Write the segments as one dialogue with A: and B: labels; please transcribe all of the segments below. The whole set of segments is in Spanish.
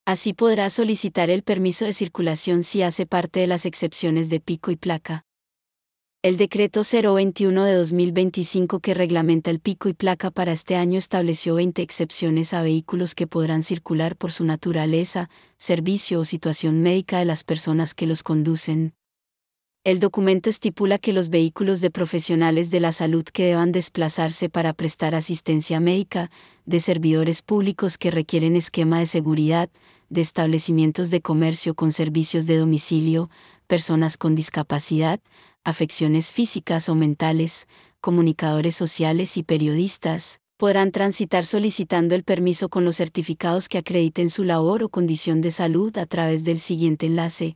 A: Así podrá solicitar el permiso de circulación si hace parte de las excepciones de pico y placa. El decreto 021 de 2025 que reglamenta el pico y placa para este año estableció 20 excepciones a vehículos que podrán circular por su naturaleza, servicio o situación médica de las personas que los conducen. El documento estipula que los vehículos de profesionales de la salud que deban desplazarse para prestar asistencia médica, de servidores públicos que requieren esquema de seguridad, de establecimientos de comercio con servicios de domicilio, personas con discapacidad, afecciones físicas o mentales, comunicadores sociales y periodistas, podrán transitar solicitando el permiso con los certificados que acrediten su labor o condición de salud a través del siguiente enlace: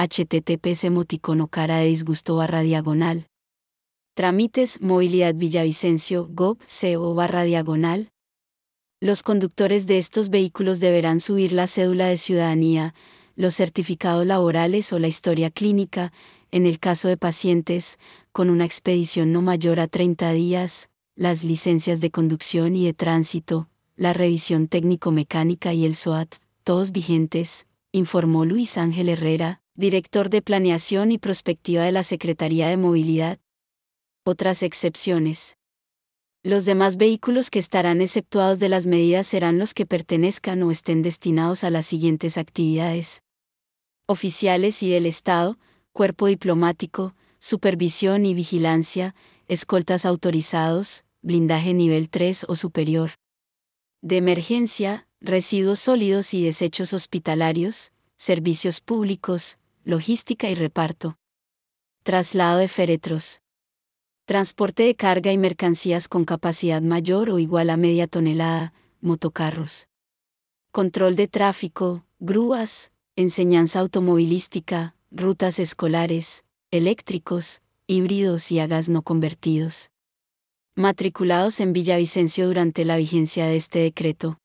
A: https://cara-de-disgusto/diagonal. Trámites Movilidad Villavicencio gov.co/diagonal. Los conductores de estos vehículos deberán subir la cédula de ciudadanía, los certificados laborales o la historia clínica, en el caso de pacientes, con una expedición no mayor a 30 días, las licencias de conducción y de tránsito, la revisión técnico-mecánica y el SOAT, todos vigentes, informó Luis Ángel Herrera, director de Planeación y Prospectiva de la Secretaría de Movilidad. Otras excepciones. Los demás vehículos que estarán exceptuados de las medidas serán los que pertenezcan o estén destinados a las siguientes actividades: oficiales y del Estado, cuerpo diplomático, supervisión y vigilancia, escoltas autorizados, blindaje nivel 3 o superior. De emergencia, residuos sólidos y desechos hospitalarios, servicios públicos, logística y reparto. Traslado de féretros. Transporte de carga y mercancías con capacidad mayor o igual a media tonelada, motocarros. Control de tráfico, grúas, enseñanza automovilística, rutas escolares, eléctricos, híbridos y a gas no convertidos. Matriculados en Villavicencio durante la vigencia de este decreto.